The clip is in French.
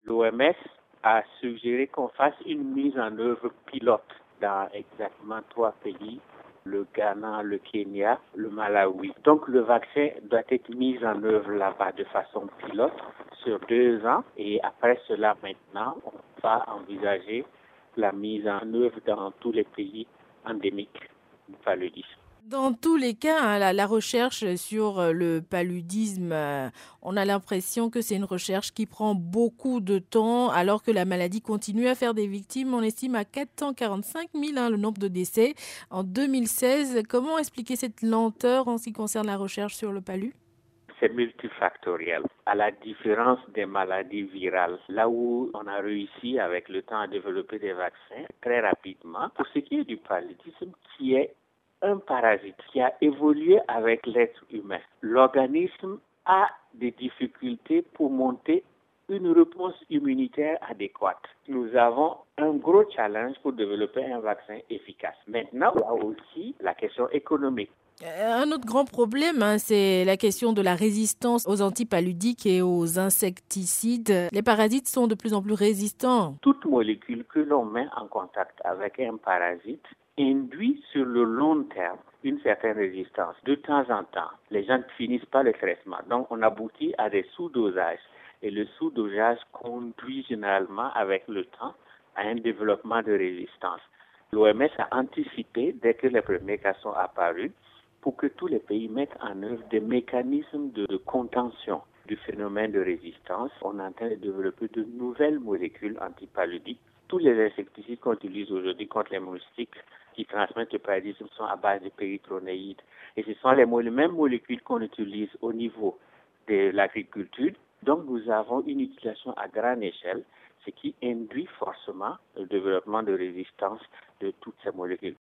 L'OMS a suggéré qu'on fasse une mise en œuvre pilote dans exactement 3 pays, le Ghana, le Kenya, le Malawi. Donc le vaccin doit être mis en œuvre là-bas de façon pilote sur 2 ans et après cela maintenant, on va envisager la mise en œuvre dans tous les pays endémiques du paludisme. Dans tous les cas, hein, la recherche sur le paludisme, on a l'impression que c'est une recherche qui prend beaucoup de temps alors que la maladie continue à faire des victimes. On estime à 445 000 le nombre de décès en 2016. Comment expliquer cette lenteur en ce qui concerne la recherche sur le palu? C'est multifactoriel. À la différence des maladies virales, là où on a réussi avec le temps à développer des vaccins très rapidement, pour ce qui est du paludisme, qui est un parasite qui a évolué avec l'être humain, l'organisme a des difficultés pour monter une réponse immunitaire adéquate. Nous avons un gros challenge pour développer un vaccin efficace. Maintenant, il y a aussi la question économique. Un autre grand problème, hein, c'est la question de la résistance aux antipaludiques et aux insecticides. Les parasites sont de plus en plus résistants. Toute molécule que l'on met en contact avec un parasite induit sur le long terme une certaine résistance. De temps en temps, les gens ne finissent pas le traitement. Donc, on aboutit à des sous-dosages. Et le sous-dosage conduit généralement avec le temps à un développement de résistance. L'OMS a anticipé, dès que les premiers cas sont apparus, pour que tous les pays mettent en œuvre des mécanismes de contention du phénomène de résistance. On est en train de développer de nouvelles molécules antipaludiques. Tous les insecticides qu'on utilise aujourd'hui contre les moustiques qui transmettent le paludisme sont à base de péritроnéides. Et ce sont les mêmes molécules qu'on utilise au niveau de l'agriculture. Donc nous avons une utilisation à grande échelle, ce qui induit forcément le développement de résistance de toutes ces molécules.